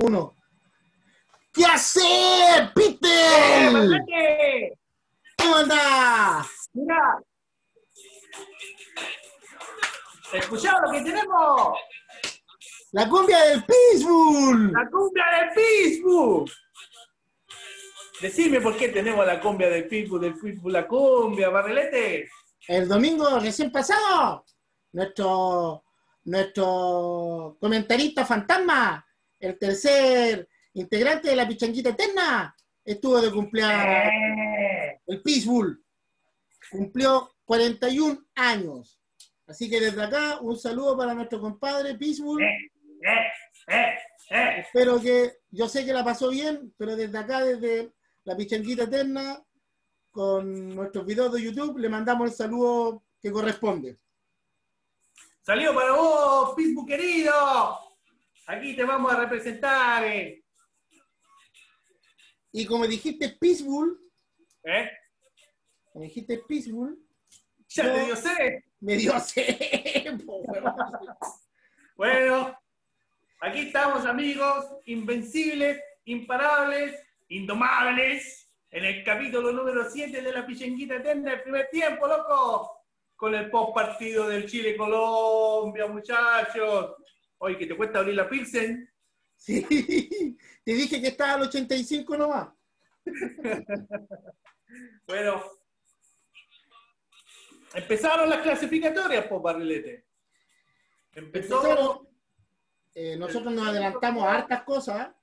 Uno. ¿Qué hace, Peter? ¡Manate! ¿Cómo andás? Mira, ¿escuchado lo que tenemos? La cumbia del Pitbull. ¡La cumbia del Pitbull! Decime por qué tenemos la cumbia del Pitbull, la cumbia, Barrilete. El domingo recién pasado, nuestro comentarista fantasma, el tercer integrante de la Pichanguita Eterna, estuvo de cumpleaños. El Pitbull cumplió 41 años. Así que desde acá, un saludo para nuestro compadre Pitbull. Espero que, yo sé que la pasó bien, pero desde acá, desde la Pichanguita Eterna, con nuestros videos de YouTube, le mandamos el saludo que corresponde. Saludo para vos, Pitbull querido. Aquí te vamos a representar. Y como dijiste Pitbull, Ya te dio sed. Me dio sed. Bueno, aquí estamos, amigos, invencibles, imparables, indomables, en el capítulo número 7 de la Pichanguita Eterna, el primer tiempo, loco, con el post partido del Chile-Colombia, muchachos. Oye, que te cuesta abrir la Pilsen. Sí, te dije que estaba al 85 nomás. Bueno, empezaron las clasificatorias, po, Barrilete. Nosotros nos adelantamos a hartas cosas,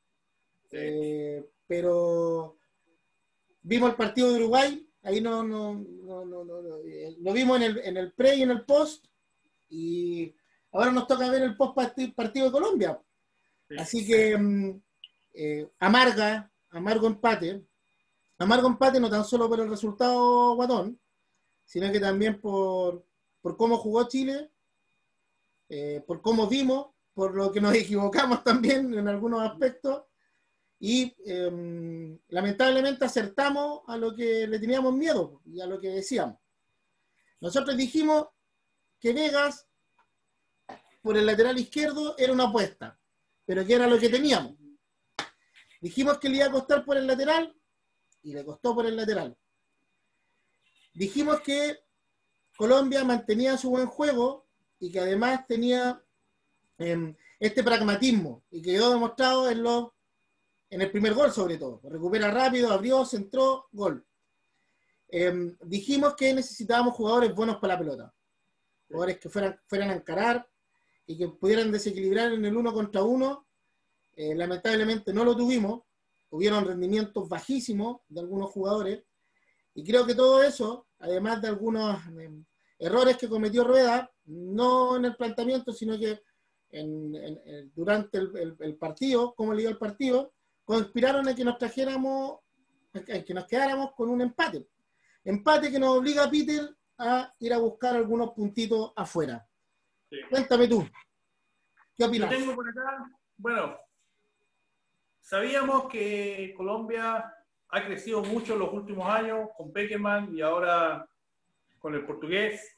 pero vimos el partido de Uruguay, ahí no lo vimos en el pre y en el post, y ahora nos toca ver el post partido de Colombia. Sí. Así que amargo empate no tan solo por el resultado guatón, sino que también por cómo jugó Chile, por cómo vimos, por lo que nos equivocamos también en algunos aspectos, y lamentablemente acertamos a lo que le teníamos miedo y a lo que decíamos. Nosotros dijimos que Vegas por el lateral izquierdo era una apuesta, pero que era lo que teníamos. Dijimos que le iba a costar por el lateral y le costó por el lateral. Dijimos que Colombia mantenía su buen juego y que además tenía este pragmatismo, y quedó demostrado en el primer gol sobre todo. Recupera rápido, abrió, centró, gol. Dijimos que necesitábamos jugadores buenos para la pelota, jugadores que fueran a encarar y que pudieran desequilibrar en el 1 contra 1. Lamentablemente no lo tuvimos, hubieron rendimientos bajísimos de algunos jugadores, y creo que todo eso, además de algunos errores que cometió Rueda, no en el planteamiento, sino que durante el partido, cómo le dio el partido, conspiraron a que nos quedáramos con un empate que nos obliga a Peter a ir a buscar algunos puntitos afuera. Sí. Cuéntame tú, ¿qué opinas? Yo tengo por acá, bueno, sabíamos que Colombia ha crecido mucho en los últimos años con Pekerman y ahora con el portugués,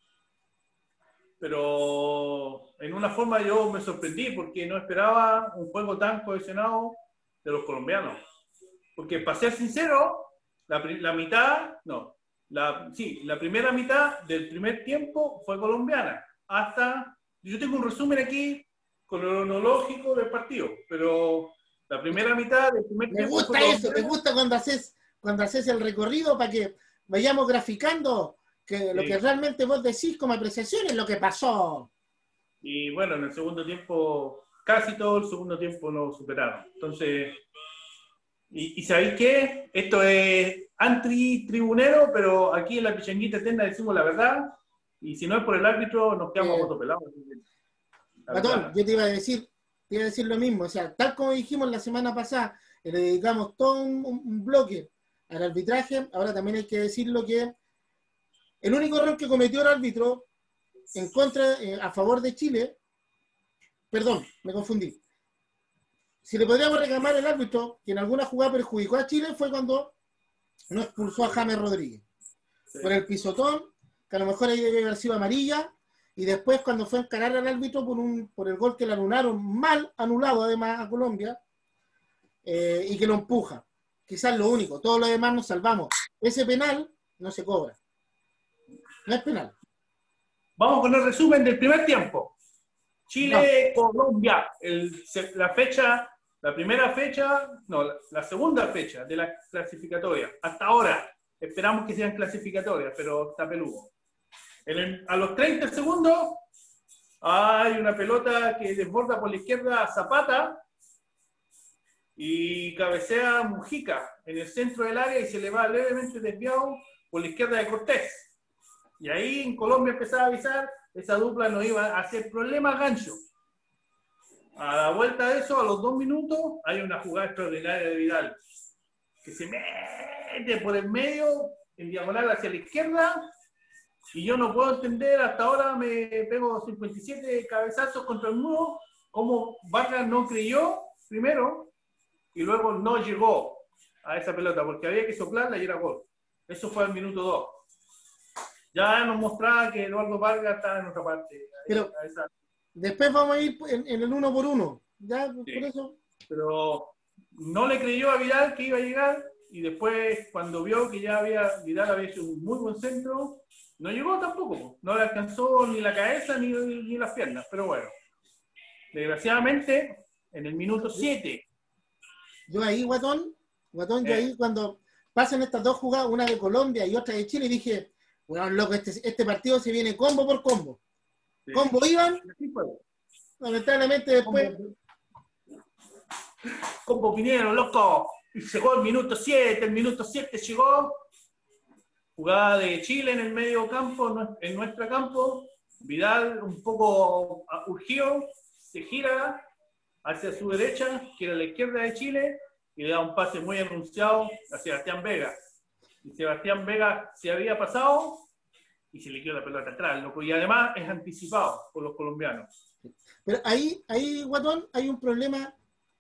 pero en una forma yo me sorprendí porque no esperaba un juego tan cohesionado de los colombianos. Porque, para ser sincero, la primera mitad del primer tiempo fue colombiana. Yo tengo un resumen aquí cronológico del partido, pero la primera mitad del primer tiempo. Me gusta eso, me gusta cuando haces el recorrido para que vayamos graficando que lo que realmente vos decís como apreciación es lo que pasó. Y bueno, en el segundo tiempo, casi todo el segundo tiempo lo superaron. Entonces, ¿y sabéis qué? Esto es anti-tribunero, pero aquí en la Pichanguita Eterna decimos la verdad, y si no es por el árbitro, nos quedamos a voto pelado. Patón, yo te iba a decir lo mismo, o sea, tal como dijimos la semana pasada, le dedicamos todo un bloque al arbitraje. Ahora también hay que decirlo que el único error que cometió el árbitro a favor de Chile, perdón, me confundí. Si le podríamos reclamar al árbitro que en alguna jugada perjudicó a Chile fue cuando no expulsó a James Rodríguez. Sí. Por el pisotón, que a lo mejor ahí debe haber sido amarilla, y después cuando fue a encarar al árbitro por el gol que le anularon, mal anulado además a Colombia, y que lo empuja. Quizás lo único, todo lo demás nos salvamos. Ese penal no se cobra. No es penal. Vamos con el resumen del primer tiempo. Chile-Colombia, la primera fecha, no, la segunda fecha de la clasificatoria. Hasta ahora, esperamos que sean clasificatorias, pero está peludo. A los 30 segundos, hay una pelota que desborda por la izquierda a Zapata y cabecea Mujica en el centro del área y se le va levemente desviado por la izquierda de Cortés. Y ahí en Colombia empezaba a avisar, esa dupla no iba a hacer problema gancho. A la vuelta de eso, a los 2 minutos, hay una jugada extraordinaria de Vidal, que se mete por el medio, en diagonal hacia la izquierda, y yo no puedo entender, hasta ahora me pego 57 cabezazos contra el muro, cómo Vargas no creyó primero, y luego no llegó a esa pelota, porque había que soplarla y era gol. Eso fue al minuto 2. Ya nos mostraba que Eduardo Vargas estaba en otra parte. Pero después vamos a ir en el 1 por 1. Ya, Sí. por eso. Pero no le creyó a Vidal que iba a llegar, y después, cuando vio que ya Vidal había hecho un muy buen centro, no llegó tampoco. No le alcanzó ni la cabeza ni las piernas. Pero bueno, desgraciadamente, en el minuto 7. Yo ahí, Guatón, yo ahí cuando pasan estas dos jugadas, una de Colombia y otra de Chile, dije, bueno, loco, este partido se viene combo por combo. Sí. Combo iban, lamentablemente después. Combo Pinero, loco. Y llegó el minuto 7, llegó. Jugada de Chile en el medio campo, en nuestro campo. Vidal un poco urgido, se gira hacia su derecha, que era la izquierda de Chile, y le da un pase muy anunciado a Sebastián Vega. Y Sebastián Vega se había pasado y se le quedó la pelota atrás, loco. Y además es anticipado por los colombianos. Pero ahí, Guatón, hay un problema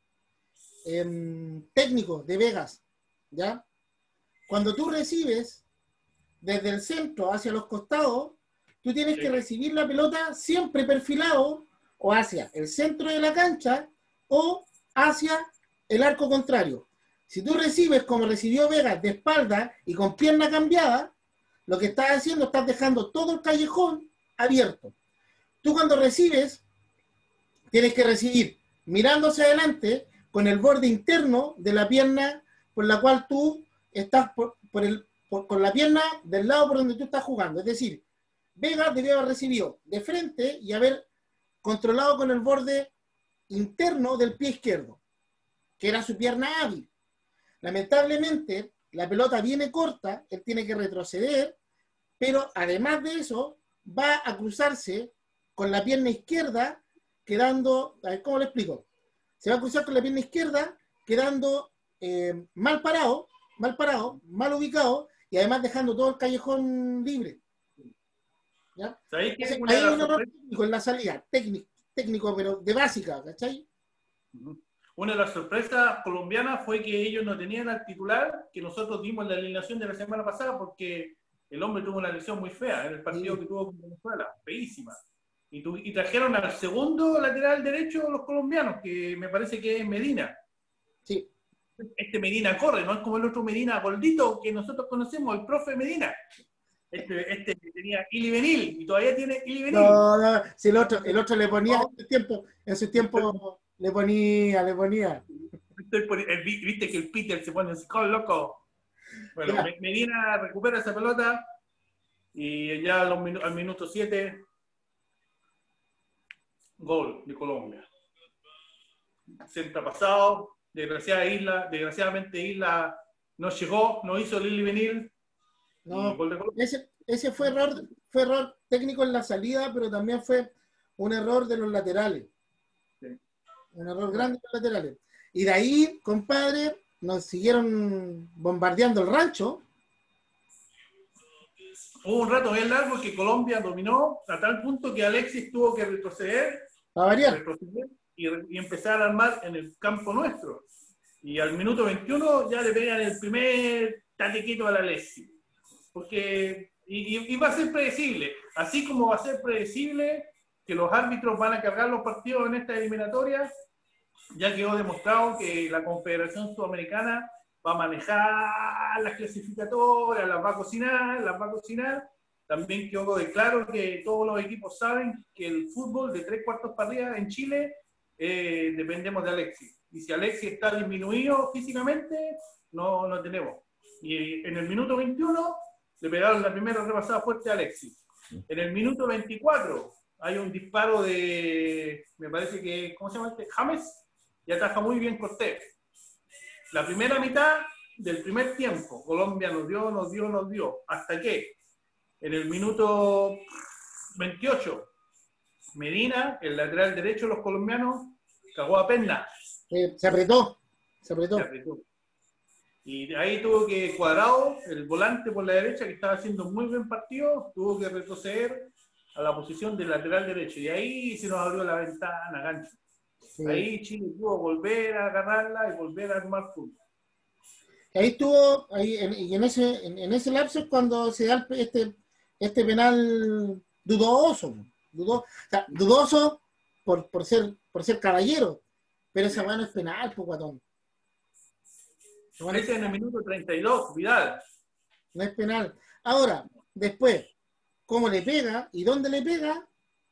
técnico de Vegas, ¿ya? Cuando tú recibes desde el centro hacia los costados, tú tienes que recibir la pelota siempre perfilado o hacia el centro de la cancha o hacia el arco contrario. Si tú recibes como recibió Vegas de espalda y con pierna cambiada, lo que estás haciendo, estás dejando todo el callejón abierto. Tú cuando recibes, tienes que recibir mirando hacia adelante con el borde interno de la pierna por la cual tú estás con la pierna del lado por donde tú estás jugando. Es decir, Vegas debió haber recibido de frente y haber controlado con el borde interno del pie izquierdo, que era su pierna hábil. Lamentablemente, la pelota viene corta, él tiene que retroceder, pero además de eso, va a cruzarse con la pierna izquierda, quedando, a ver cómo le explico, se va a cruzar con la pierna izquierda, quedando mal parado, mal ubicado, y además dejando todo el callejón libre. ¿Ya? ¿Sabéis que Entonces, hay un error técnico en la salida, técnico, pero de básica, ¿cachai? Una de las sorpresas colombianas fue que ellos no tenían al titular que nosotros dimos en la alineación de la semana pasada, porque el hombre tuvo una lesión muy fea en el partido que tuvo con Venezuela, feísima. Y trajeron al segundo lateral derecho los colombianos, que me parece que es Medina. Sí. Este Medina corre, no es como el otro Medina gordito que nosotros conocemos, el profe Medina. Este tenía Ilibenil, y todavía tiene Ilibenil. No, si el otro le ponía en su tiempo le ponía. Viste que el Peter se pone así, loco. Bueno, Medina recupera esa pelota y ya al minuto 7, gol de Colombia. Centro pasado, desgraciadamente Isla no llegó, no hizo Lili venir. No, ese fue error técnico en la salida, pero también fue un error de los laterales. Sí. Un error grande de los laterales. Y de ahí, compadre, nos siguieron bombardeando el rancho. Hubo un rato bien largo que Colombia dominó a tal punto que Alexis tuvo que retroceder y empezar a armar en el campo nuestro. Y al minuto 21 ya le pegan el primer tatequito al Alexis. Porque y va a ser predecible. Así como va a ser predecible que los árbitros van a cargar los partidos en esta eliminatoria, ya quedó demostrado que la Confederación Sudamericana va a manejar las clasificatorias, las va a cocinar, las va a cocinar. También quedó de claro que todos los equipos saben que el fútbol de 3/4 para arriba en Chile dependemos de Alexis. Y si Alexis está disminuido físicamente, no tenemos. Y en el minuto 21 le pegaron la primera repasada fuerte a Alexis. En el minuto 24 hay un disparo de, me parece que, ¿cómo se llama este? James, y ataja muy bien Cortés. La primera mitad del primer tiempo, Colombia nos dio, hasta que en el minuto 28, Medina, el lateral derecho de los colombianos, cagó a perna. Se apretó. Se apretó. Y de ahí tuvo que Cuadrado, el volante por la derecha, que estaba haciendo un muy buen partido, tuvo que retroceder a la posición del lateral derecho. Y ahí se nos abrió la ventana, gancho. Sí. Ahí Chile pudo volver a agarrarla y volver a armar fútbol. Ahí estuvo, y en ese lapso es cuando se da este penal dudoso. O sea, dudoso por ser caballero, pero esa mano es penal, pues, guatón. Este en el minuto 32, Vidal. No es penal. Ahora, después, cómo le pega y dónde le pega,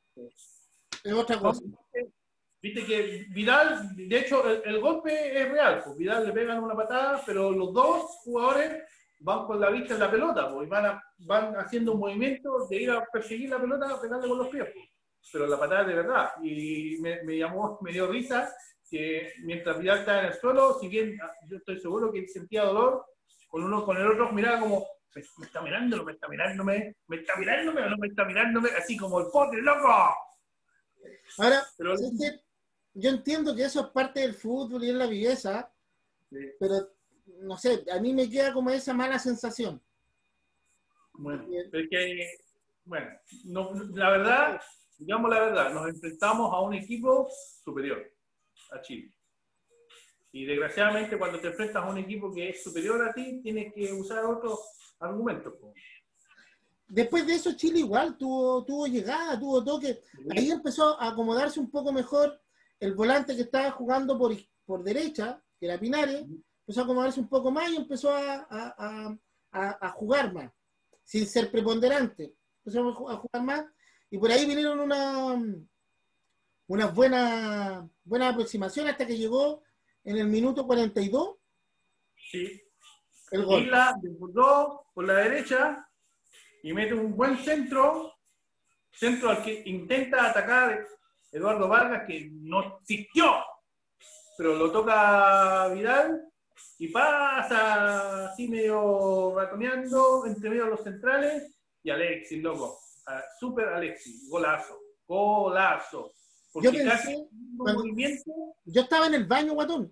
es otra cosa. Viste que Vidal, de hecho, el golpe es real. Pues Vidal le pegan una patada, pero los dos jugadores van con la vista en la pelota, pues, y van haciendo un movimiento de ir a perseguir la pelota, a pegarle con los pies. Pues. Pero la patada es de verdad. Y me dio risa que mientras Vidal estaba en el suelo, si bien yo estoy seguro que sentía dolor, con el otro miraba como, me está mirándome, o no me está mirándome, así como el pote, loco. Ahora, pero, yo entiendo que eso es parte del fútbol y es la viveza, sí. Pero no sé, a mí me queda como esa mala sensación. Bueno, la verdad, digamos la verdad, nos enfrentamos a un equipo superior a Chile. Y desgraciadamente cuando te enfrentas a un equipo que es superior a ti, tienes que usar otros argumentos. Después de eso Chile igual tuvo llegada, tuvo toque. Ahí empezó a acomodarse un poco mejor el volante que estaba jugando por derecha, que era Pinares, empezó a acomodarse un poco más y empezó a jugar más, sin ser preponderante. Empezó a jugar más y por ahí vinieron unas buenas aproximaciones hasta que llegó en el minuto 42. Sí. El gol. Isla desbordó por la derecha y mete un buen centro al que intenta atacar Eduardo Vargas, que no existió, pero lo toca Vidal y pasa así medio ratoneando entre medio de los centrales y Alexis, loco. Super Alexis, golazo. Porque yo pensé, yo estaba en el baño, guatón.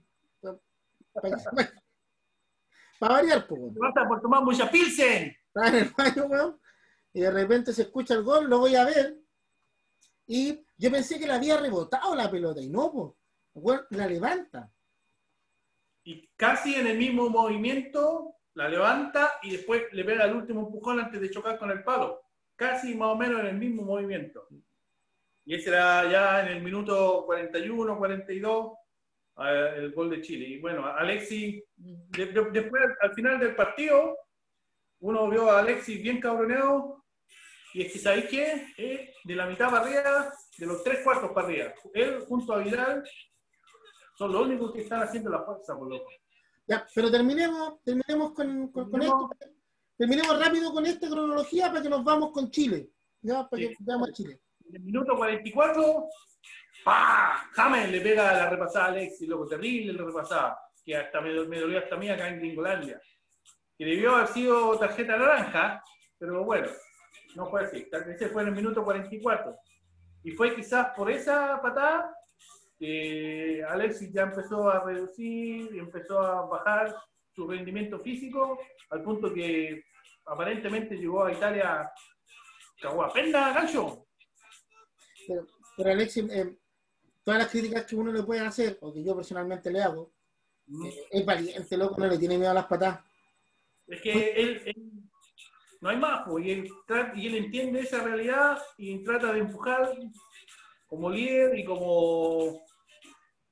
Para variar, pues. Te vas a por tomar mucha pilsen. Estaba en el baño, weón, y de repente se escucha el gol, lo voy a ver, y yo pensé que le había rebotado la pelota, y no, pues, weón, la levanta. Y casi en el mismo movimiento, la levanta y después le pega el último empujón antes de chocar con el palo. Casi más o menos en el mismo movimiento. Y ese era ya en el minuto 41, 42, el gol de Chile. Y bueno, Alexis, después al final del partido, uno vio a Alexis bien cabroneado, y es que ¿sabéis qué? De la mitad para arriba, de los 3/4 para arriba. Él junto a Vidal son los únicos que están haciendo la fuerza, por loco. Ya, pero terminemos con esto. Terminemos rápido con esta cronología para que nos vamos con Chile. Ya, para que veamos a Chile. En el minuto 44, ¡pah! James le pega la repasada a Alexis, loco, terrible la repasada, que hasta me dolió hasta a mí acá en Gringolandia. Que debió haber sido tarjeta naranja, pero bueno, no fue así. Ese fue en el minuto 44. Y fue quizás por esa patada que Alexis ya empezó a reducir y empezó a bajar su rendimiento físico al punto que aparentemente llegó a Italia, cagó a pena, gancho. Pero Alexis, todas las críticas que uno le puede hacer, o que yo personalmente le hago, es valiente, loco, no le tiene miedo a las patadas. Es que él no hay más, pues, y él entiende esa realidad y trata de empujar como líder y como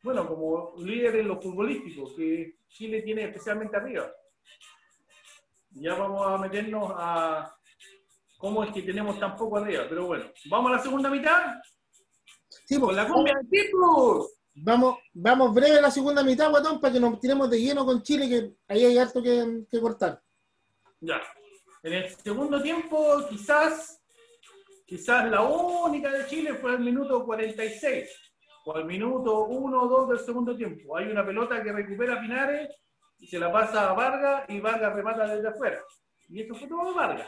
bueno, como líder en lo futbolístico, que Chile tiene especialmente arriba. Ya vamos a meternos a cómo es que tenemos tan poco arriba, pero bueno, vamos a la segunda mitad Sí, con pues, la cumbia de tipos. vamos breve a la segunda mitad, Guatón, para que nos tiremos de lleno con Chile, que ahí hay harto que cortar. Ya. En el segundo tiempo, quizás la única de Chile fue el minuto 46, o el minuto 1 o 2 del segundo tiempo. Hay una pelota que recupera Pinares y se la pasa a Vargas y Vargas remata desde afuera. Y esto fue todo Vargas.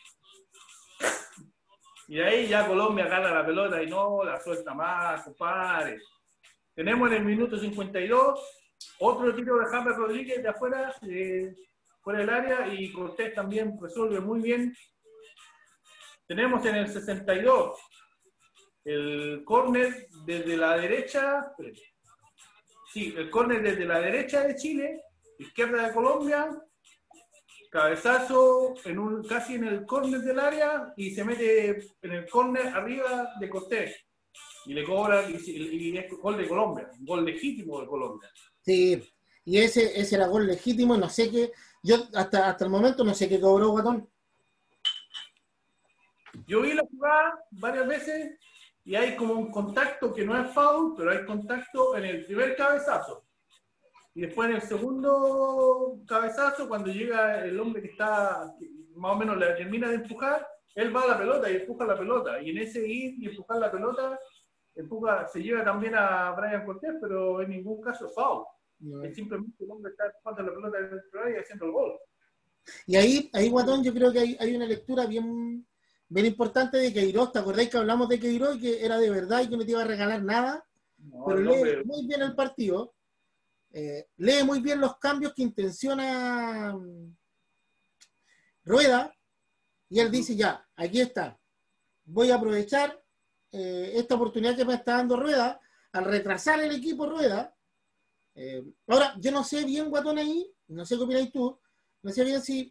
Y de ahí ya Colombia gana la pelota y no la suelta más, compadre. Tenemos en el minuto 52 otro tiro de James Rodríguez de afuera, fuera del área, y Cortés también resuelve muy bien. Tenemos en el 62 el córner desde la derecha, sí, el córner desde la derecha de Chile, izquierda de Colombia, cabezazo casi en el córner del área y se mete en el córner arriba de Cortés y le cobran y es gol de Colombia, un gol legítimo de Colombia. Sí, y ese era gol legítimo y no sé qué, yo hasta el momento no sé qué cobró Guatón. Yo vi la jugada varias veces y hay como un contacto que no es foul, pero hay contacto en el primer cabezazo. Y después en el segundo cabezazo, cuando llega el hombre que más o menos le termina de empujar, él va a la pelota y empuja la pelota. Y en ese ir y empujar la pelota, se lleva también a Brian Cortés, pero en ningún caso es foul. No. Es simplemente el hombre está empujando la pelota dentro de y haciendo el gol. Y ahí Guatón, yo creo que hay una lectura bien importante de Queiroz. ¿Te acordáis que hablamos de Queiroz y que era de verdad y que no te iba a regalar nada? No, pero lee muy bien el partido. Lee muy bien los cambios que intenciona Rueda y él dice ya, aquí está, voy a aprovechar esta oportunidad que me está dando Rueda al retrasar el equipo Rueda. Ahora, yo no sé bien, Guatón, ahí, no sé qué opináis tú, no sé bien si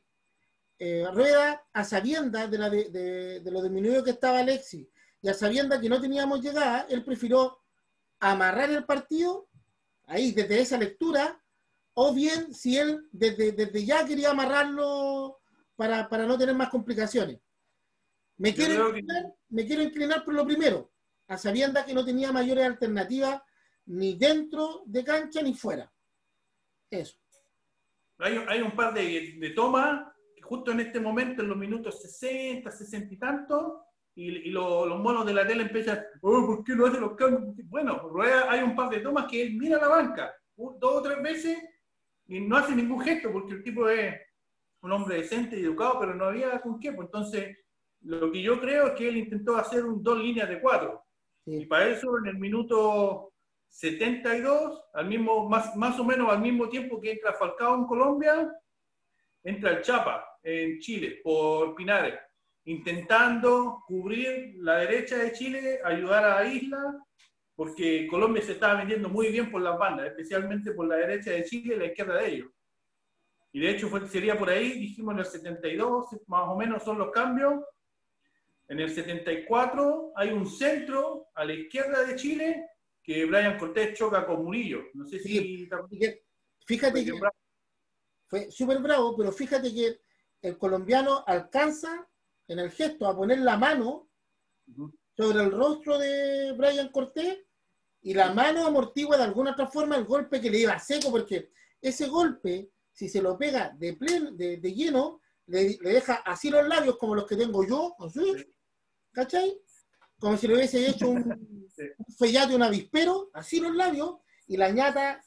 Rueda, a sabiendas de lo disminuido que estaba Alexis y a sabiendas que no teníamos llegada, él prefirió amarrar el partido ahí desde esa lectura, o bien si él desde ya quería amarrarlo para no tener más complicaciones. Me quiero inclinar por lo primero, a sabiendas que no tenía mayores alternativas ni dentro de cancha ni fuera. Eso. Hay un par de tomas que justo en este momento, en los minutos 60, 60 y tanto, y los monos de la tele empiezan, ¿por qué no hace los cambios? Bueno, hay un par de tomas que él mira la banca 2 o 3 veces y no hace ningún gesto porque el tipo es un hombre decente y educado, pero no había con qué. Pues entonces, lo que yo creo es que él intentó hacer 2 líneas de 4. Sí. Y para eso, en el minuto 72, más o menos al mismo tiempo que entra Falcao en Colombia, entra el Chapa en Chile por Pinares, intentando cubrir la derecha de Chile, ayudar a Isla, porque Colombia se estaba vendiendo muy bien por las bandas, especialmente por la derecha de Chile y la izquierda de ellos. Y de hecho sería por ahí, dijimos en el 72, más o menos son los cambios. En el 74 hay un centro a la izquierda de Chile que Brian Cortés choca con Murillo. No sé si... Fíjate que fue súper bravo, pero fíjate que el colombiano alcanza en el gesto a poner la mano sobre el rostro de Brian Cortés y la mano amortigua de alguna otra forma el golpe que le iba seco, porque ese golpe, si se lo pega de lleno, le deja así los labios como los que tengo yo, así, ¿cachai? Como si le hubiese hecho un fellato de un avispero, así los labios, y la ñata...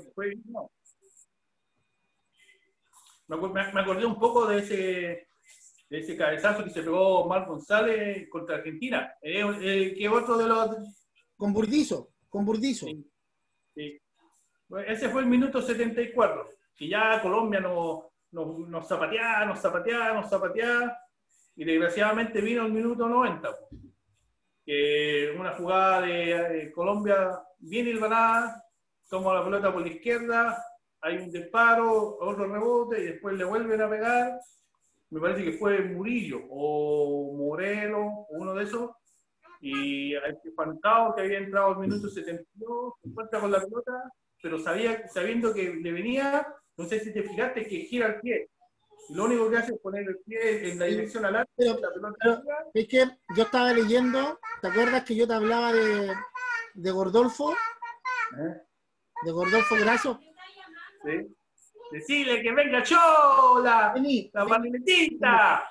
Me acordé un poco de ese cabezazo que se pegó Mar González contra Argentina, que otro de los... Con Burdizo. Sí, sí. Ese fue el minuto 74, que ya Colombia nos zapateaba, y desgraciadamente vino el minuto 90, que una jugada de Colombia bien hilvanada, toma la pelota por la izquierda, hay un disparo, otro rebote y después le vuelven a pegar. Me parece que fue Murillo o Morelo, o uno de esos, Y a este Falcao, que había entrado al minuto 72, se encuentra con la pelota, pero sabiendo que le venía, no sé si te fijaste que gira el pie. Y lo único que hace es poner el pie en la dirección al arco, Pero, y la pelota pero gira. es que yo estaba leyendo, ¿te acuerdas que yo te hablaba de Gordolfo? De Gordolfo Grasso. ¿Sí? Decirle que venga Chola, Vení, la vení, patinetita.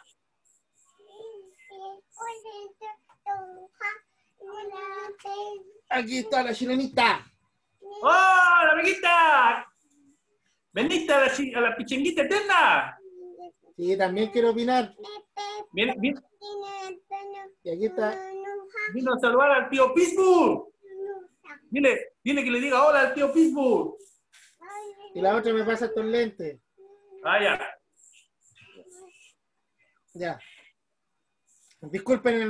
aquí está la chilenita. ¡Hola, amiguita! ¿Veniste a la pichenguita eterna? Sí, también quiero opinar. Viene, Y aquí está. vino a saludar al tío Pittsburgh. Dile que le diga hola al tío Pittsburgh. Y la otra me pasa estos lentes. Ah, ya. Ya. Disculpen.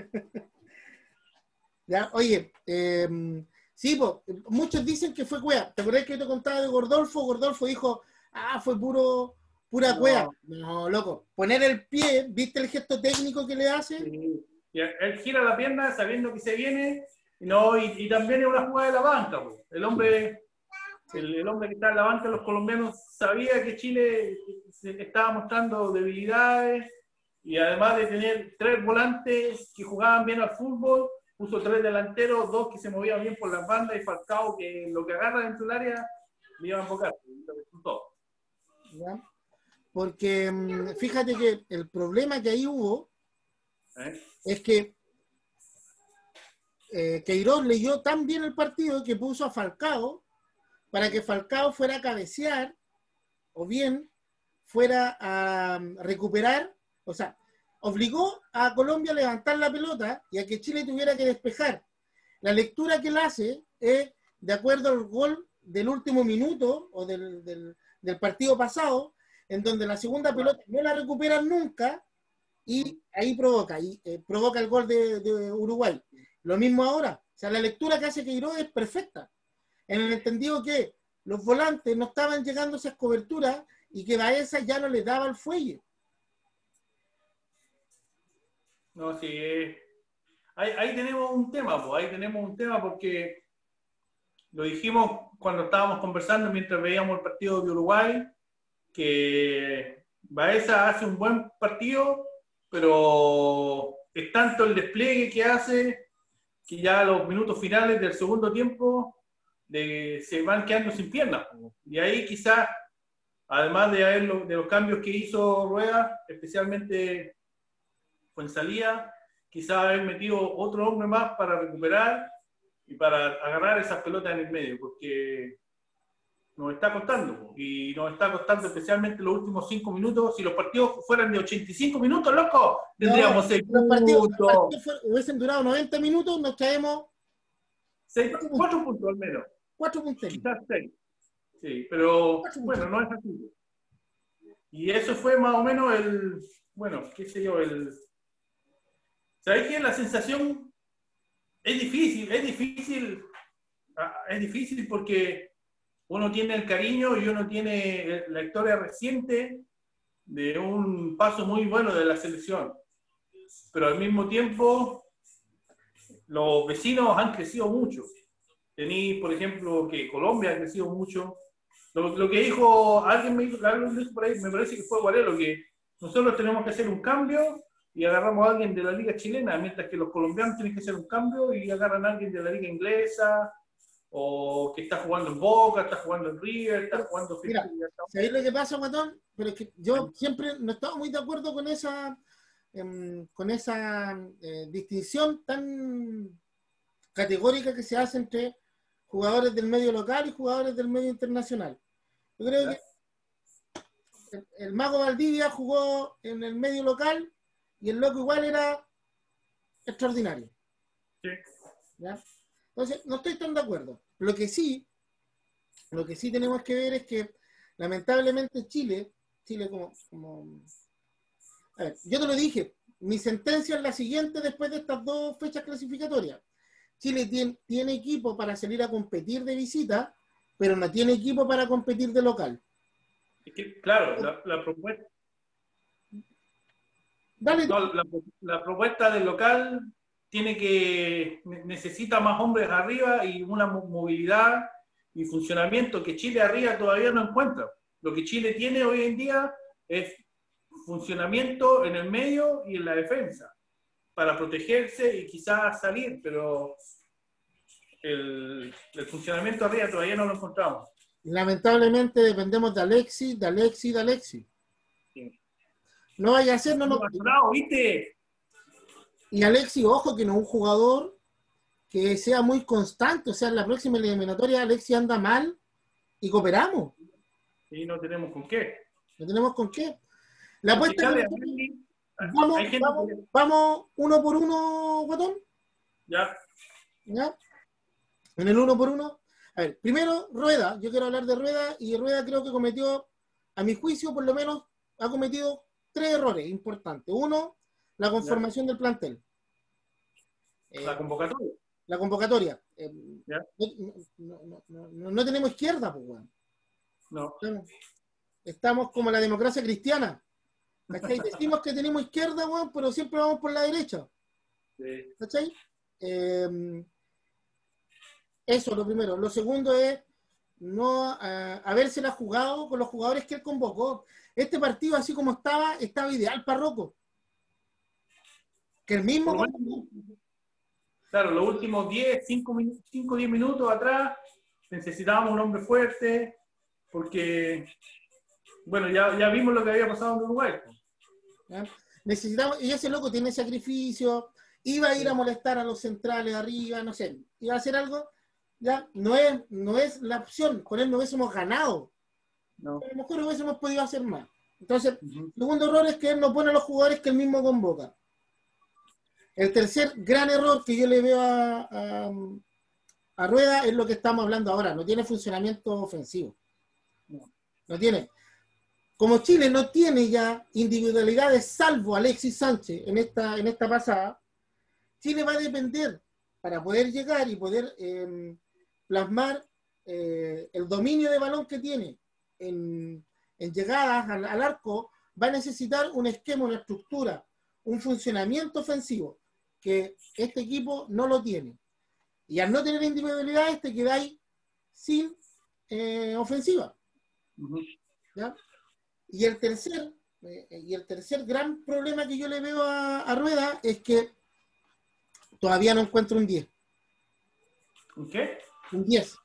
Ya, oye, sí, po, muchos dicen que fue cuea. ¿Te acuerdas que yo te contaba de Gordolfo? Gordolfo dijo, fue pura No. cuea. No, loco. Poner el pie, ¿viste el gesto técnico que le hace? Sí. Y él gira la pierna sabiendo que se viene. Y también es una jugada de la banca. Po. El hombre que está en la banca, los colombianos, sabía que Chile se estaba mostrando debilidades. Y además de tener 3 volantes que jugaban bien al fútbol, puso 3 delanteros, 2 que se movían bien por las bandas y Falcao que lo que agarra dentro del área le iba a enfocar. Lo resultó. ¿Ya? Porque fíjate que el problema que ahí hubo es que Queiroz leyó tan bien el partido que puso a Falcao para que Falcao fuera a cabecear o bien fuera a recuperar, o sea, obligó a Colombia a levantar la pelota y a que Chile tuviera que despejar. La lectura que él hace es de acuerdo al gol del último minuto o del partido pasado, en donde la segunda pelota no la recuperan nunca y ahí provoca el gol de Uruguay. Lo mismo ahora. O sea, la lectura que hace Queiroz es perfecta, en el entendido que los volantes no estaban llegando a esas coberturas y que Baeza ya no les daba el fuelle. No, sí. Ahí tenemos un tema, pues. Ahí tenemos un tema porque lo dijimos cuando estábamos conversando mientras veíamos el partido de Uruguay, que Baeza hace un buen partido, pero es tanto el despliegue que hace que ya a los minutos finales del segundo tiempo se van quedando sin piernas. Y ahí quizás, además de los cambios que hizo Rueda, especialmente Fuenzalía, quizás haber metido otro hombre más para recuperar y para agarrar esas pelotas en el medio, porque nos está costando, y nos está costando especialmente los últimos 5 minutos. Si los partidos fueran de 85 minutos, loco, tendríamos 6 puntos. Hubiesen durado 90 minutos, nos traemos 4 puntos al menos. 4 puntos. Quizás 6. Sí, pero bueno, no es así. Y eso fue más o menos qué sé yo, ¿sabéis qué? La sensación es difícil porque uno tiene el cariño y uno tiene la historia reciente de un paso muy bueno de la selección. Pero al mismo tiempo, los vecinos han crecido mucho. Tenéis, por ejemplo, que Colombia ha crecido mucho. Lo que dijo, alguien dijo por ahí, me parece que fue Guarelo, que nosotros tenemos que hacer un cambio y agarramos a alguien de la liga chilena, mientras que los colombianos tienen que hacer un cambio y agarran a alguien de la liga inglesa, o que está jugando en Boca, está jugando en River, está jugando... Mira, ¿sabéis lo que pasa, Guatón? Pero es que yo siempre no estaba muy de acuerdo con esa distinción tan categórica que se hace entre jugadores del medio local y jugadores del medio internacional. Yo creo que el Mago Valdivia jugó en el medio local y el loco igual era extraordinario. Sí. ¿Ya? Entonces, no estoy tan de acuerdo. Lo que sí tenemos que ver es que lamentablemente Chile como a ver, yo te lo dije, mi sentencia es la siguiente después de estas 2 fechas clasificatorias. Chile tiene equipo para salir a competir de visita, pero no tiene equipo para competir de local. Es que, claro, la propuesta... Dale. No, la propuesta del local necesita más hombres arriba y una movilidad y funcionamiento que Chile arriba todavía no encuentra. Lo que Chile tiene hoy en día es funcionamiento en el medio y en la defensa, para protegerse y quizás salir, pero el funcionamiento arriba todavía no lo encontramos. Lamentablemente dependemos de Alexis. Sí. No vaya a ser, ¿Viste? Y Alexis, ojo, que no es un jugador que sea muy constante, o sea, en la próxima eliminatoria Alexis anda mal y cooperamos. Sí, no tenemos con qué. No tenemos con qué. La apuesta Fíjate, vamos uno por uno, Guatón. Ya. En el uno por uno. A ver, primero, Rueda. Yo quiero hablar de Rueda, y Rueda creo que cometió, a mi juicio, por lo menos, ha cometido 3 errores importantes. Uno, la conformación del plantel. La convocatoria. La convocatoria. No tenemos izquierda, pues, weón. No. Estamos como la democracia cristiana. ¿Cachai? Decimos que tenemos izquierda, weón, pero siempre vamos por la derecha. Sí. ¿Cachai? Eso, lo primero. Lo segundo es no habérsela jugado con los jugadores que él convocó. Este partido, así como estaba ideal para Rocco. Que el mismo... Claro, los últimos 5 o 10 minutos atrás necesitábamos un hombre fuerte, porque, bueno, ya vimos lo que había pasado en Uruguay. ¿Ya? Necesitamos, y ese loco tiene sacrificio, iba a ir a molestar a los centrales arriba, no sé, iba a hacer algo, ya, no es la opción, con él no hubiésemos ganado. No. A lo mejor hubiésemos podido hacer más. Entonces, segundo error es que él no pone a los jugadores que él mismo convoca. El tercer gran error que yo le veo a Rueda es lo que estamos hablando ahora. No tiene funcionamiento ofensivo. No tiene. Como Chile no tiene ya individualidades salvo Alexis Sánchez en esta pasada, Chile va a depender para poder llegar y poder plasmar el dominio de balón que tiene en llegadas al arco. Va a necesitar un esquema, una estructura, un funcionamiento ofensivo que este equipo no lo tiene. Y al no tener individualidades te quedáis sin ofensiva. ¿Ya? Y el tercer gran problema que yo le veo a Rueda es que todavía no encuentro un 10. ¿Un qué? Un 10.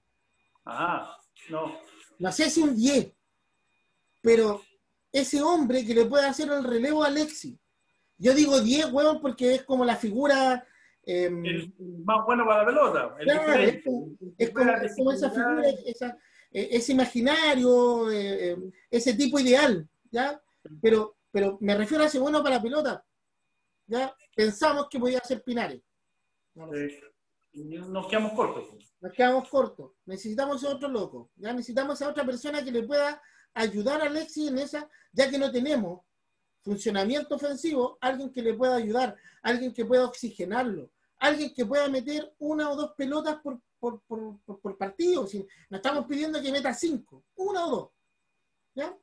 Ah, no. No sé si un 10, pero ese hombre que le puede hacer el relevo a Alexis. Yo digo 10, huevón, porque es como la figura... el más bueno para la pelota. Claro, es como esa figura, ese imaginario, ese tipo ideal, ¿ya? Pero me refiero a ese bueno para la pelota. ¿Ya? Pensamos que podía ser Pinares. No lo sé. Nos quedamos cortos. Nos quedamos cortos. Necesitamos a otro loco. ¿Ya? Necesitamos a otra persona que le pueda ayudar a Alexis en esa, ya que no tenemos funcionamiento ofensivo, alguien que le pueda ayudar, alguien que pueda oxigenarlo, alguien que pueda meter 1 o 2 pelotas por partido. Si no estamos pidiendo que meta 5, 1 o 2. ¿Ya?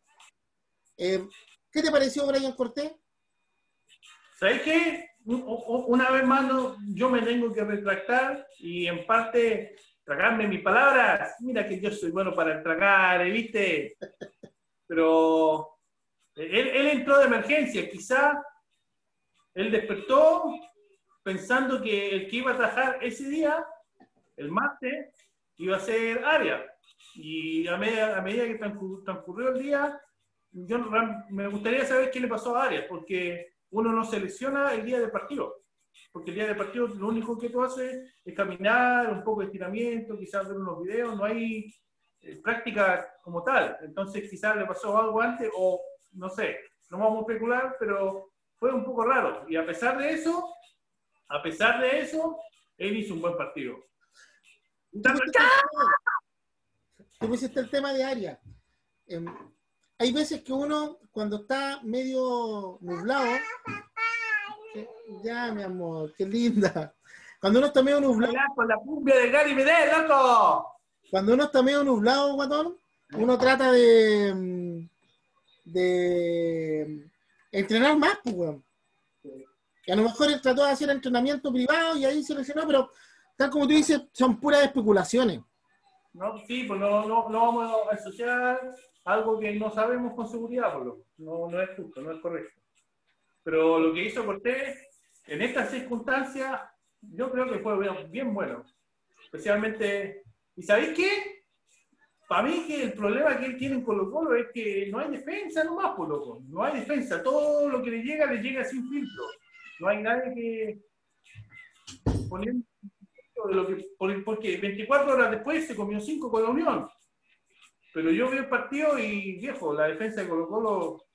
¿Qué te pareció, Brian Cortés? ¿Sabes qué? Una vez más yo me tengo que retractar y en parte tragarme mis palabras. Mira que yo soy bueno para el tragar, ¿viste? Pero él entró de emergencia. Quizá él despertó pensando que el que iba a trabajar ese día, el martes, iba a ser Arias. Y a medida que transcurrió el día, yo me gustaría saber qué le pasó a Arias, porque uno no selecciona el día del partido. Porque el día del partido lo único que tú haces es caminar, un poco de estiramiento, quizás ver unos videos, no hay práctica como tal. Entonces quizás le pasó algo antes o no sé, no vamos a especular, pero fue un poco raro. Y a pesar de eso, él hizo un buen partido. Tú pusiste el tema de Arias. Hay veces que uno, cuando está medio nublado, ya, mi amor, qué linda. Cuando uno está medio nublado. Con la cumbia de Gary Medel, loco. Cuando uno está medio nublado, guatón, uno trata de entrenar más, pues, weón. Y a lo mejor él trató de hacer entrenamiento privado y ahí se lesionó, pero tal como tú dices, son puras especulaciones. No, sí, pues no vamos a asociar algo que no sabemos con seguridad, por no es justo, no es correcto. Pero lo que hizo Cortés en estas circunstancias, yo creo que fue bien bueno. Especialmente, ¿y sabéis qué? Para mí que el problema que él tiene en Colo-Colo es que no hay defensa nomás, por loco. No hay defensa. Todo lo que le llega sin filtro. No hay nadie que poniendo de lo que, porque 24 horas después se comió 5 con la Unión. Pero yo veo el partido y, viejo, la defensa de Colo-Colo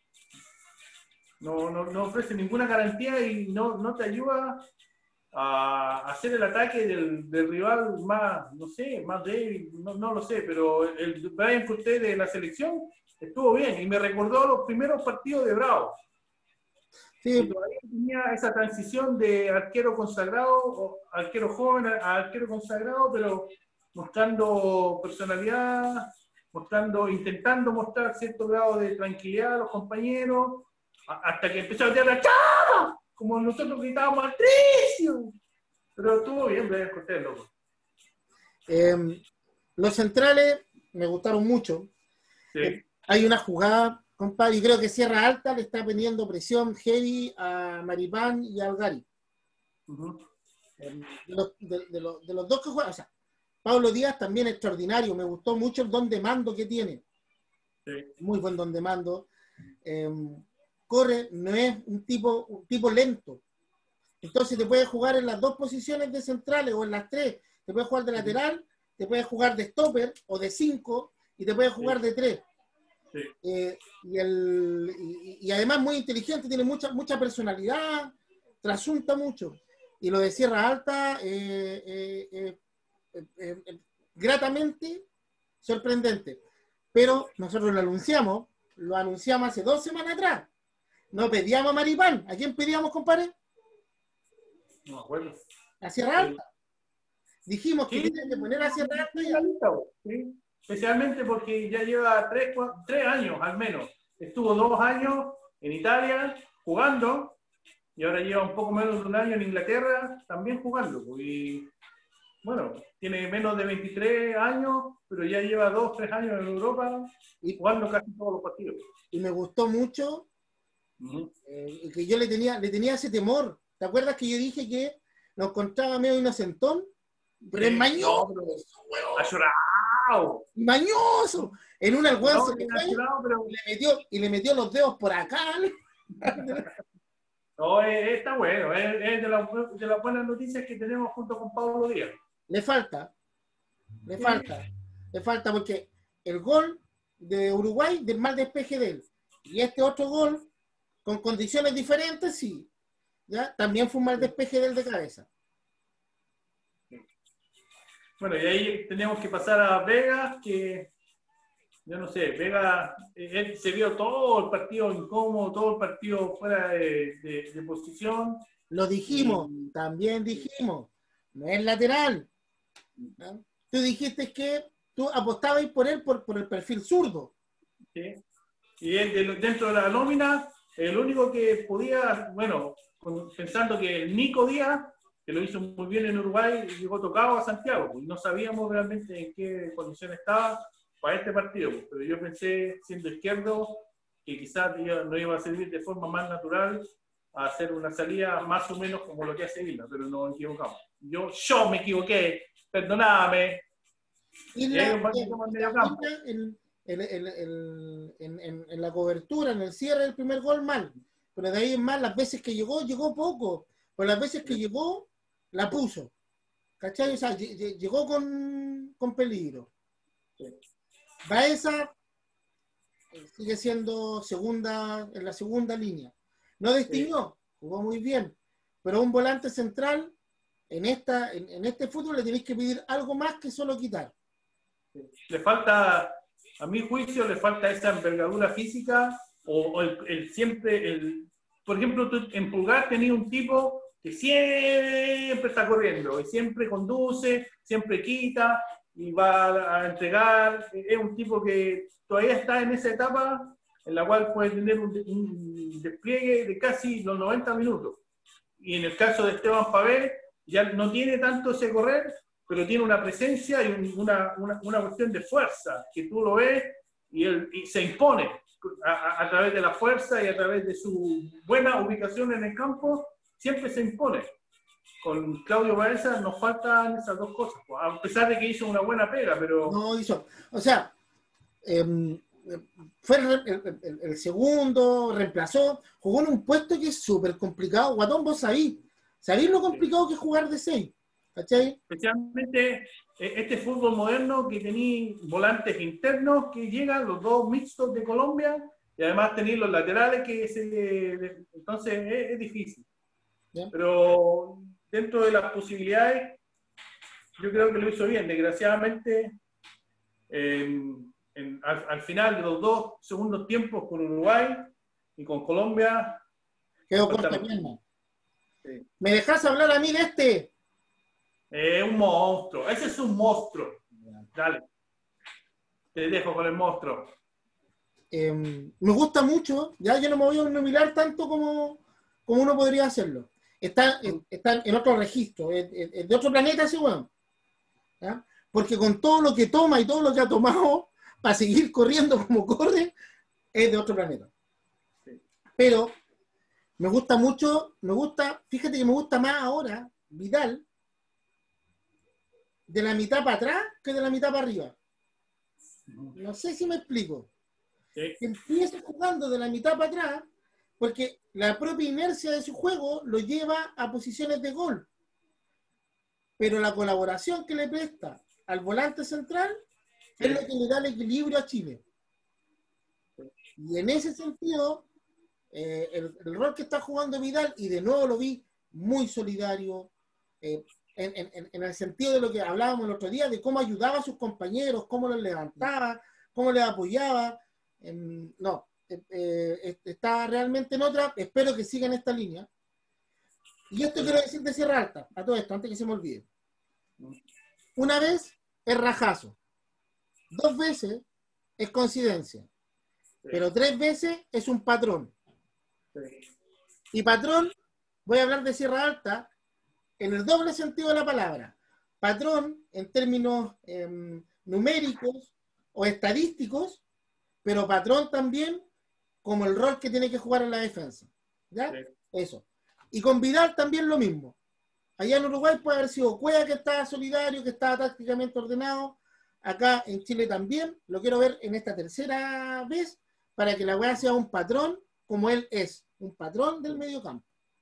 no ofrece ninguna garantía y no te ayuda a hacer el ataque del rival más, no sé, más débil, no lo sé, pero el Brian Cortés de la selección estuvo bien y me recordó los primeros partidos de Bravo. Sí. Y todavía tenía esa transición de arquero consagrado, o arquero joven a arquero consagrado, pero mostrando personalidad, intentando mostrar cierto grado de tranquilidad a los compañeros, hasta que empezó a tirar la chava, como nosotros gritábamos al Tricio. Pero estuvo bien, Brian Cortés, loco. Los centrales me gustaron mucho. Sí. Hay una jugada, compadre, y creo que Sierra Alta le está poniendo presión heavy a Maripán y a Algari. Uh-huh. De los dos que juegan, o sea, Pablo Díaz también extraordinario, me gustó mucho el don de mando que tiene. Sí. Muy buen don de mando. Corre, no es un tipo lento. Entonces te puedes jugar en las dos posiciones de centrales o en las tres. Te puedes jugar de lateral, te puedes jugar de stopper o de 5 y te puedes jugar de 3. Sí. Y además muy inteligente, tiene mucha personalidad, trasunta mucho. Y lo de Sierra Alta, gratamente sorprendente. Pero nosotros lo anunciamos hace 2 semanas atrás. No pedíamos a Maripán. ¿A quién pedíamos, compadre? No me acuerdo. A Sierra Alta. Dijimos que tenían que poner a Sierra Alta ya. Sí. Especialmente porque ya lleva 3 años al menos. Estuvo 2 años en Italia jugando y ahora lleva un poco menos de 1 año en Inglaterra también jugando. Y bueno, tiene menos de 23 años, pero ya lleva 2-3 años en Europa y jugando casi todos los partidos. Y me gustó mucho que yo le tenía ese temor. ¿Te acuerdas que yo dije que nos encontraba medio inocentón? Pero es mañoso. Ha llorado. Mañoso. En una el weón se pero... le metió los dedos por acá. No, está bueno. Es de las buenas noticias que tenemos junto con Pablo Díaz. Le falta porque el gol de Uruguay del mal despeje de él y este otro gol con condiciones diferentes, sí, ¿ya? También fue un mal despeje del de cabeza. Bueno, y ahí tenemos que pasar a Vega, que yo no sé, Vega, él se vio todo el partido incómodo, todo el partido fuera de posición. Lo dijimos, también dijimos, no es lateral. ¿No? Tú dijiste que tú apostabas por él por el perfil zurdo. Sí. Y él, dentro de la nómina, el único que podía, bueno, pensando que el Nico Díaz, que lo hizo muy bien en Uruguay, llegó tocado a Santiago, pues no sabíamos realmente en qué condición estaba para este partido, pues, pero yo pensé, siendo izquierdo, que quizás no iba a servir de forma más natural a hacer una salida más o menos como lo que hace Isla, pero nos equivocamos. Yo me equivoqué, perdóname. En la cobertura, en el cierre del primer gol, mal. Pero de ahí en más, las veces que llegó poco. Pero las veces que llegó, la puso. ¿Cachai? O sea, llegó con peligro. Baeza sigue siendo en la segunda línea. No distinguió, jugó muy bien. Pero un volante central, en este fútbol le tenéis que pedir algo más que solo quitar. Le falta, a mi juicio, le falta esa envergadura física o por ejemplo, tú en Pulgar tenías un tipo que siempre está corriendo y siempre conduce, siempre quita y va a entregar. Es un tipo que todavía está en esa etapa en la cual puede tener un despliegue de casi los 90 minutos. y en el caso de Esteban Pavé, ya no tiene tanto ese correr, pero tiene una presencia y una cuestión de fuerza, que tú lo ves y se impone a través de la fuerza y a través de su buena ubicación en el campo, siempre se impone. Con Claudio Baeza nos faltan esas dos cosas, pues, a pesar de que hizo una buena pega, pero... No hizo, o sea, fue el segundo, reemplazó, jugó en un puesto que es súper complicado. Guatón, vos sabéis lo complicado que es jugar de 6, ¿cachai? Especialmente este fútbol moderno que tenéis volantes internos que llegan, los dos mixtos de Colombia, y además tenéis los laterales entonces es difícil. ¿Ya? Pero dentro de las posibilidades, yo creo que lo hizo bien. Desgraciadamente, al final de los dos segundos tiempos con Uruguay y con Colombia, quedó corta pierna. Sí. ¿Me dejas hablar a mí de este? Un monstruo. Ese es un monstruo. Dale. Te dejo con el monstruo. Me gusta mucho. Ya yo no me voy a enumerar tanto como uno podría hacerlo. Está en otro registro. Es de otro planeta ese weón. ¿Ya? Porque con todo lo que toma y todo lo que ha tomado para seguir corriendo como corre, es de otro planeta. Sí. Pero me gusta mucho, fíjate que me gusta más ahora Vidal de la mitad para atrás que de la mitad para arriba. No sé si me explico. Sí. Empieza jugando de la mitad para atrás porque la propia inercia de su juego lo lleva a posiciones de gol. Pero la colaboración que le presta al volante central es lo que le da el equilibrio a Chile. Y en ese sentido, el rol que está jugando Vidal, y de nuevo lo vi muy solidario, en el sentido de lo que hablábamos el otro día, de cómo ayudaba a sus compañeros, cómo los levantaba, cómo les apoyaba. Está realmente en otra. Espero que siga en esta línea. Y esto quiero decir de Sierra Alta, a todo esto, antes que se me olvide. Una vez es rajazo, 2 veces es coincidencia, pero 3 veces es un patrón. Y patrón, voy a hablar de Sierra Alta en el doble sentido de la palabra. Patrón en términos numéricos o estadísticos, pero patrón también como el rol que tiene que jugar en la defensa. ¿Ya? Sí. Eso. Y con Vidal también lo mismo. Allá en Uruguay puede haber sido Cueva, que estaba solidario, que estaba tácticamente ordenado. Acá en Chile también. Lo quiero ver en esta tercera vez para que la weá sea un patrón como él es. Un patrón del medio campo.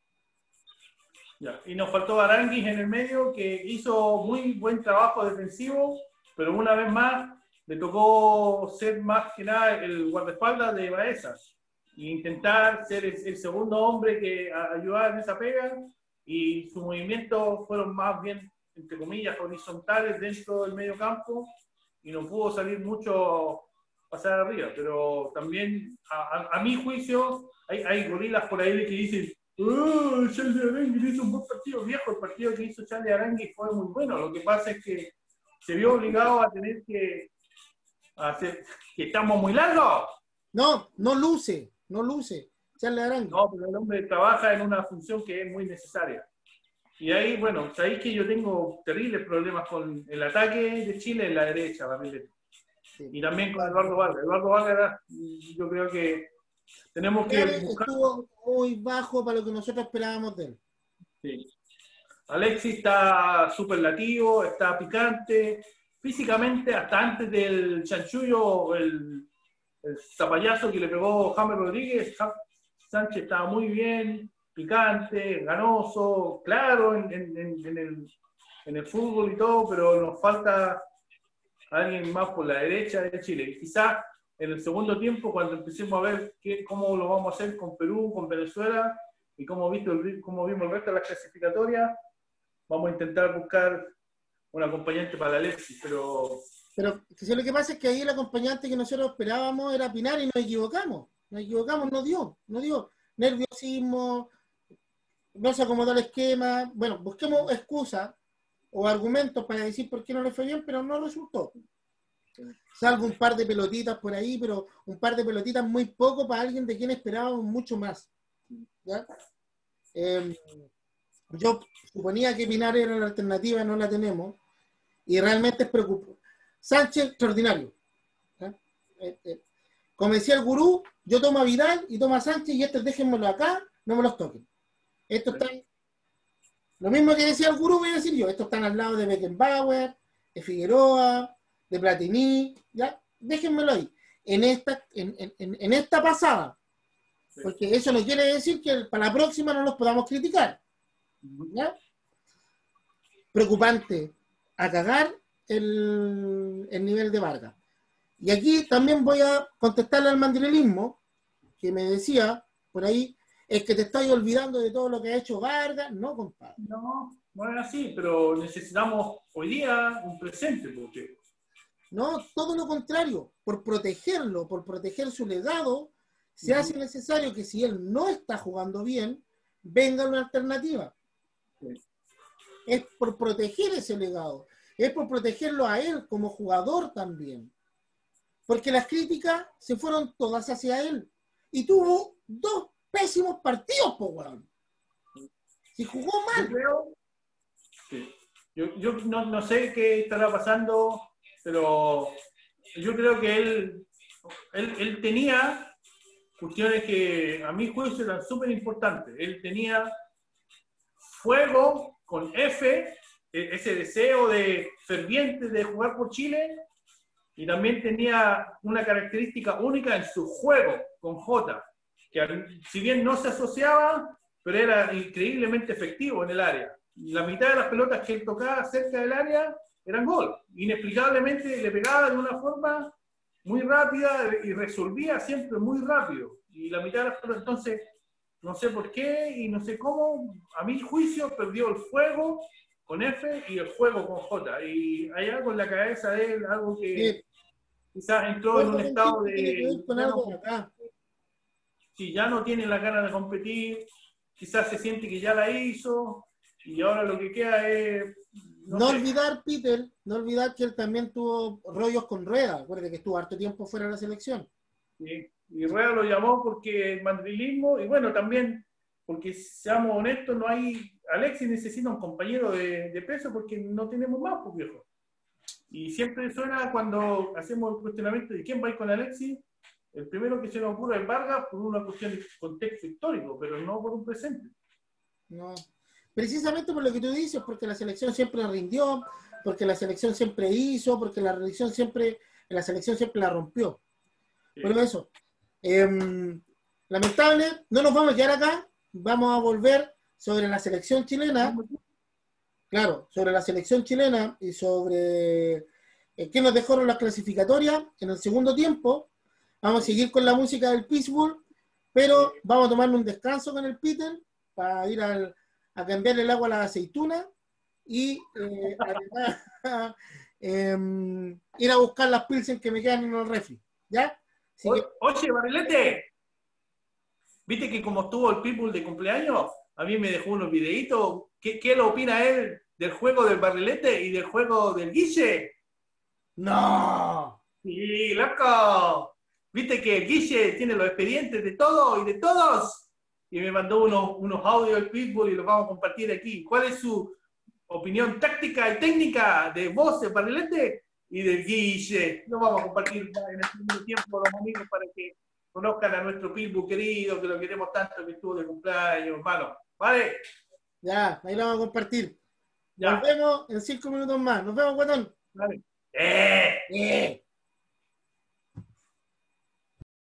Ya. Y nos faltó Aranguis en el medio, que hizo muy buen trabajo defensivo, pero una vez más le tocó ser más que nada el guardaespaldas de Baeza e intentar ser el segundo hombre que ayudara en esa pega, y sus movimientos fueron más bien, entre comillas, horizontales dentro del medio campo, y no pudo salir mucho pasar arriba. Pero también, a mi juicio, hay gorilas por ahí que dicen: Charlie Aranguis hizo un buen partido. Viejo, el partido que hizo Charlie Aranguis fue muy bueno. Lo que pasa es que se vio obligado a tener que hacer, que estamos muy largos. No luce Charlie Aranguis. No, pero el hombre trabaja en una función que es muy necesaria. Y ahí, bueno, sabéis que yo tengo terribles problemas con el ataque de Chile en la derecha, sí. Y también con Eduardo Vargas. Eduardo Vargas, yo creo que tenemos que buscar... Estuvo muy bajo para lo que nosotros esperábamos de él. Sí. Alexis está superlativo, está picante, físicamente, hasta antes del chanchullo, el zapallazo que le pegó James Rodríguez, Sánchez estaba muy bien, picante, ganoso, claro en el fútbol y todo, pero nos falta alguien más por la derecha de Chile. Quizás en el segundo tiempo, cuando empecemos a ver cómo lo vamos a hacer con Perú, con Venezuela, y cómo vimos el resto de las clasificatorias, vamos a intentar buscar un acompañante para Alexis, pero lo que pasa es que ahí el acompañante que nosotros esperábamos era Pinar, y nos equivocamos, no dio. Nerviosismo, no se acomodó el esquema. Bueno, busquemos excusas o argumentos para decir por qué no le fue bien, pero no resultó. Salvo un par de pelotitas por ahí, pero un par de pelotitas muy poco para alguien de quien esperábamos mucho más. ¿Ya? Yo suponía que Pinar era la alternativa, no la tenemos, y realmente es preocupante. Sánchez, extraordinario. Como decía el gurú, yo tomo a Vidal y tomo a Sánchez y estos déjenmelo acá, no me los toquen. Estos están, lo mismo que decía el gurú voy a decir yo, estos están al lado de Beckenbauer, de Figueroa, de Platini, ya, déjenmelo ahí. En esta pasada, porque eso no quiere decir que para la próxima no los podamos criticar. ¿Ya? Preocupante a cagar el nivel de Vargas. Y aquí también voy a contestarle al mandrilismo que me decía por ahí, es que te estás olvidando de todo lo que ha hecho Vargas. No, compadre. No, no es así, pero necesitamos hoy día un presente, porque No, todo lo contrario. Por protegerlo, por proteger su legado, se hace necesario que si él no está jugando bien, venga una alternativa. Es por proteger ese legado. Es por protegerlo a él como jugador también. Porque las críticas se fueron todas hacia él. Y tuvo 2 pésimos partidos, po, weón. Si jugó mal. Yo no sé qué estará pasando, pero yo creo que él tenía cuestiones que a mi juicio eran súper importantes. Él tenía fuego con F, ese deseo de ferviente de jugar por Chile, y también tenía una característica única en su juego con J, que si bien no se asociaba, pero era increíblemente efectivo en el área. La mitad de las pelotas que él tocaba cerca del área eran gol. Inexplicablemente le pegaba de una forma muy rápida y resolvía siempre muy rápido. Y la mitad de las pelotas, entonces, no sé por qué y no sé cómo, a mi juicio perdió el fuego con F y el juego con J. Y hay algo en la cabeza de él, algo que quizás entró en un estado de... Si ya no tiene la gana de competir, quizás se siente que ya la hizo y ahora lo que queda es... No olvidar, Peter, no olvidar que él también tuvo rollos con Rueda. Acuérdate que estuvo harto tiempo fuera de la selección. Sí. Y Rueda lo llamó porque el mandrilismo, y bueno, también porque seamos honestos, no hay... Alexis necesita un compañero de peso porque no tenemos más, pues viejo. Y siempre suena cuando hacemos el cuestionamiento de quién va a ir con Alexis, el primero que se nos ocurre es Vargas por una cuestión de contexto histórico, pero no por un presente. No. Precisamente por lo que tú dices, porque la selección siempre rindió, porque la selección siempre hizo, porque la selección siempre la rompió. Sí. Por eso, lamentable, no nos vamos a quedar acá, vamos a volver sobre la selección chilena, claro, sobre la selección chilena y sobre qué nos dejaron las clasificatorias en el segundo tiempo. Vamos a seguir con la música del Pittsburgh, pero vamos a tomarle un descanso con el Peter para ir a cambiarle el agua a la aceituna y ir a buscar las pilsen que me quedan en el refri. ¿Ya? Oye, Barrilete, ¿viste que como estuvo el Pitbull de cumpleaños? A mí me dejó unos videitos. ¿Qué lo opina él del juego del Barrilete y del juego del Guille? ¡No! Sí, loco. ¿Viste que el Guille tiene los expedientes de todo y de todos? Y me mandó unos audios del Pitbull y los vamos a compartir aquí. ¿Cuál es su opinión táctica y técnica de vos, el Barrilete, y del Guille? Lo vamos a compartir en el segundo tiempo, los amigos, para que conozcan a nuestro Pitbull querido, que lo queremos tanto, que estuvo de cumpleaños, hermano. ¿Vale? Ya, ahí lo vamos a compartir. Ya. Nos vemos en 5 minutos más. Nos vemos, guatón. Vale.